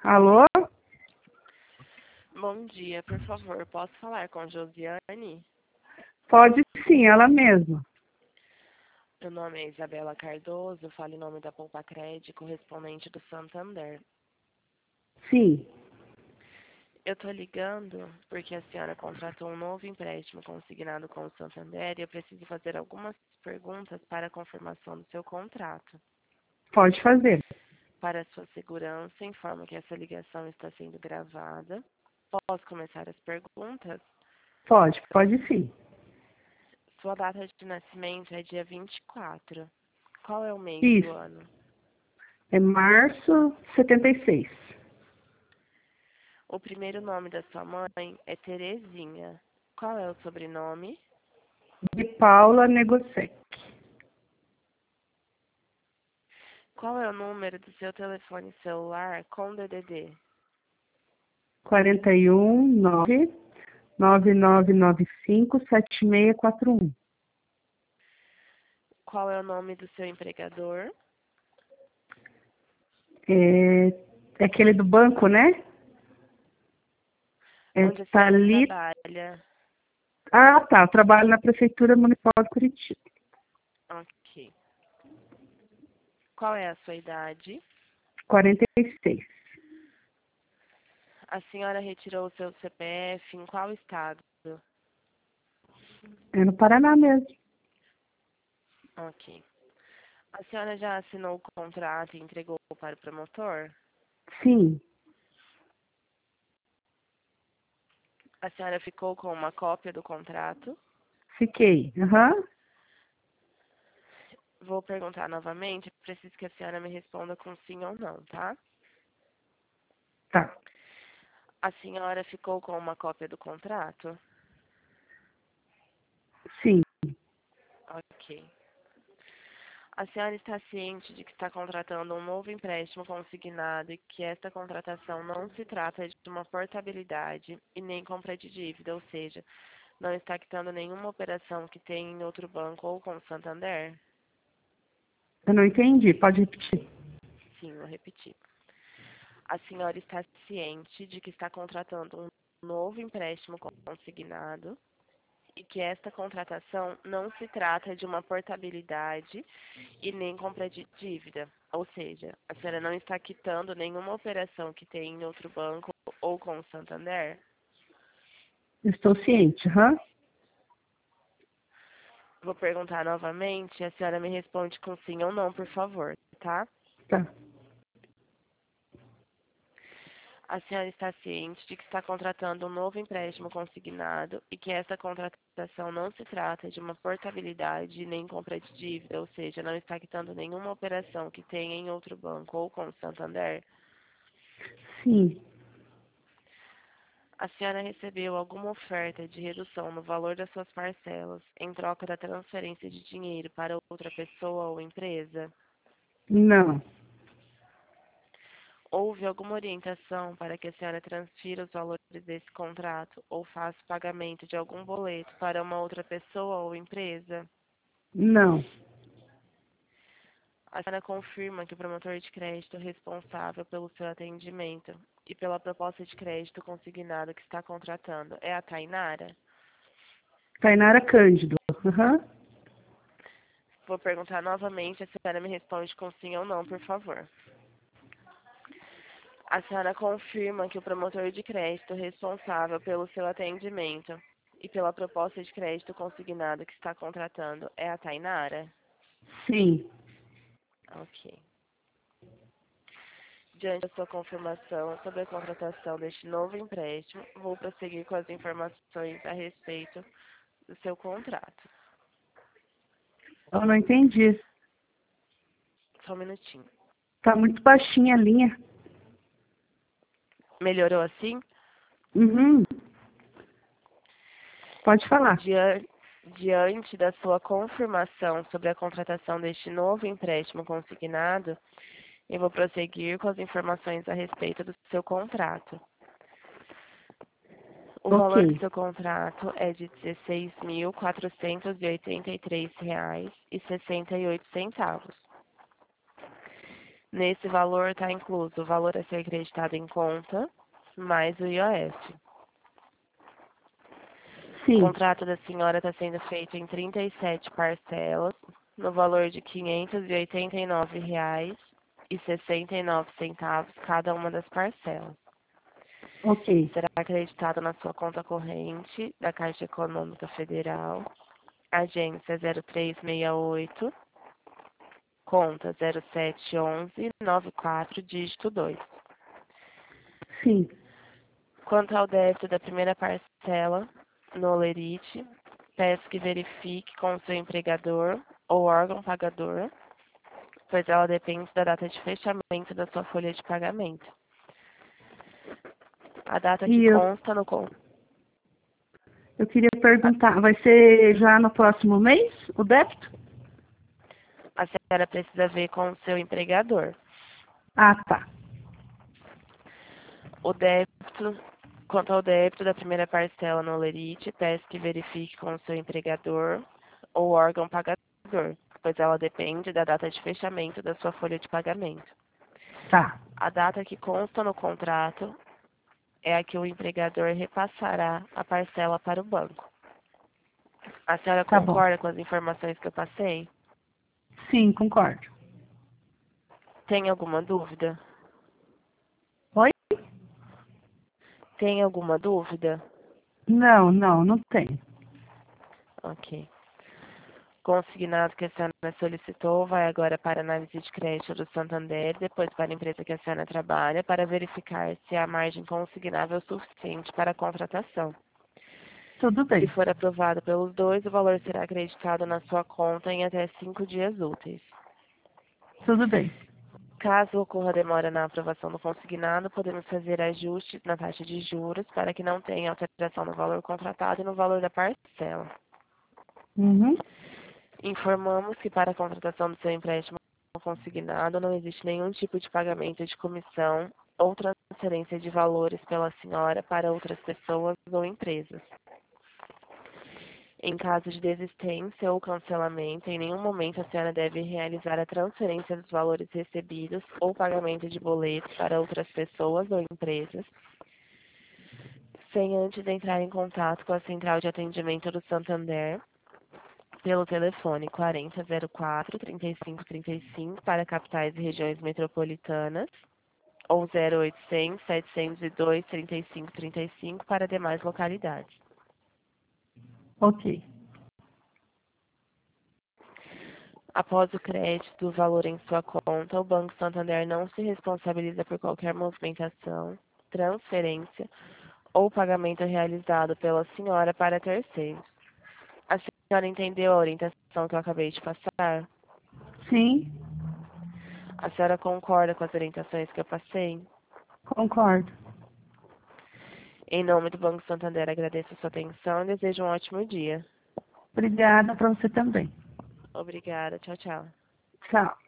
Alô? Bom dia, por favor, posso falar com Josiane? Pode sim, ela mesma. Meu nome é Isabela Cardoso, falo em nome da Poupa Crédito, correspondente do Santander. Sim. Eu estou ligando porque a senhora contratou um novo empréstimo consignado com o Santander e eu preciso fazer algumas perguntas para a confirmação do seu contrato. Pode fazer. Para a sua segurança, informo que essa ligação está sendo gravada. Posso começar as perguntas? Pode sim. Sua data de nascimento é dia 24. Qual é o mês do Isso. ano? É março 76. O primeiro nome da sua mãe é Terezinha. Qual é o sobrenome? De Paula Negosec. Qual é o número do seu telefone celular com DDD? 41 9 9995 7641. Qual é o nome do seu empregador? É aquele do banco, né? É Onde a senhora Thalita. trabalha? Ah, tá. Eu trabalho na Prefeitura Municipal de Curitiba. Ok. Qual é a sua idade? 46. A senhora retirou o seu CPF em qual estado? É no Paraná mesmo. Ok. A senhora já assinou o contrato e entregou para o promotor? Sim. A senhora ficou com uma cópia do contrato? Fiquei. Aham. Vou perguntar novamente, preciso que a senhora me responda com sim ou não, tá? Tá. A senhora ficou com uma cópia do contrato? Sim. Ok. A senhora está ciente de que está contratando um novo empréstimo consignado e que esta contratação não se trata de uma portabilidade e nem compra de dívida, ou seja, não está quitando nenhuma operação que tenha em outro banco ou com o Santander? Eu não entendi. Pode repetir. Sim, vou repetir. A senhora está ciente de que está contratando um novo empréstimo consignado e que esta contratação não se trata de uma portabilidade e nem compra de dívida. Ou seja, a senhora não está quitando nenhuma operação que tem em outro banco ou com o Santander? Estou ciente. Aham. Vou perguntar novamente, a senhora me responde com sim ou não, por favor, tá? Tá. A senhora está ciente de que está contratando um novo empréstimo consignado e que essa contratação não se trata de uma portabilidade nem compra de dívida, ou seja, não está quitando nenhuma operação que tenha em outro banco ou com o Santander? Sim. A senhora recebeu alguma oferta de redução no valor das suas parcelas em troca da transferência de dinheiro para outra pessoa ou empresa? Não. Houve alguma orientação para que a senhora transfira os valores desse contrato ou faça o pagamento de algum boleto para uma outra pessoa ou empresa? Não. A senhora confirma que o promotor de crédito responsável pelo seu atendimento e pela proposta de crédito consignado que está contratando é a Tainara? Tainara Cândido. Aham. Vou perguntar novamente, a senhora me responde com sim ou não, por favor. A senhora confirma que o promotor de crédito responsável pelo seu atendimento e pela proposta de crédito consignado que está contratando é a Tainara? Sim. Ok. Diante da sua confirmação sobre a contratação deste novo empréstimo, vou prosseguir com as informações a respeito do seu contrato. Eu não entendi. Só um minutinho. Tá muito baixinha a linha. Melhorou assim? Uhum. Pode falar. Diante da sua confirmação sobre a contratação deste novo empréstimo consignado, eu vou prosseguir com as informações a respeito do seu contrato. O valor do Ok. seu contrato é de R$ 16.483,68. Nesse valor está incluso o valor a ser creditado em conta, mais o IOF. O Sim. contrato da senhora está sendo feito em 37 parcelas, no valor de R$ 589,69 cada uma das parcelas. Ok. Será acreditado na sua conta corrente da Caixa Econômica Federal, agência 0368, conta 071194, dígito 2. Sim. Quanto ao débito da primeira parcela, no Olerite, peço que verifique com o seu empregador ou órgão pagador, pois ela depende da data de fechamento da sua folha de pagamento. A data que E consta no eu queria perguntar, vai ser já no próximo mês o débito? a senhora precisa ver com o seu empregador. Ah, tá. O débito, quanto ao débito da primeira parcela no Olerite, peço que verifique com o seu empregador ou órgão pagador, pois ela depende da data de fechamento da sua folha de pagamento. Tá. A data que consta no contrato é a que o empregador repassará a parcela para o banco. A senhora Tá bom. concorda com as informações que eu passei? Sim, concordo. Tem alguma dúvida? Oi? Tem alguma dúvida? Não tem. Ok. Consignado que a senhora solicitou vai agora para análise de crédito do Santander, depois para a empresa que a senhora trabalha, para verificar se a margem consignável é suficiente para a contratação. Tudo Se bem. for aprovado pelos dois, o valor será acreditado na sua conta em até 5 dias úteis. Tudo bem. Caso ocorra demora na aprovação do consignado, podemos fazer ajustes na taxa de juros para que não tenha alteração no valor contratado e no valor da parcela. Uhum. Informamos que para a contratação do seu empréstimo consignado não existe nenhum tipo de pagamento de comissão ou transferência de valores pela senhora para outras pessoas ou empresas. Em caso de desistência ou cancelamento, em nenhum momento a senhora deve realizar a transferência dos valores recebidos ou pagamento de boletos para outras pessoas ou empresas, sem antes entrar em contato com a Central de Atendimento do Santander pelo telefone 4004-3535 para capitais e regiões metropolitanas ou 0800-702-3535 para demais localidades. Ok. Após o crédito do valor em sua conta, o Banco Santander não se responsabiliza por qualquer movimentação, transferência ou pagamento realizado pela senhora para terceiros. A senhora entendeu a orientação que eu acabei de passar? Sim, A senhora concorda com as orientações que eu passei? concordo. Em nome do Banco Santander, agradeço a sua atenção e desejo um ótimo dia. Obrigada para você também. Obrigada. Tchau, tchau. Tchau.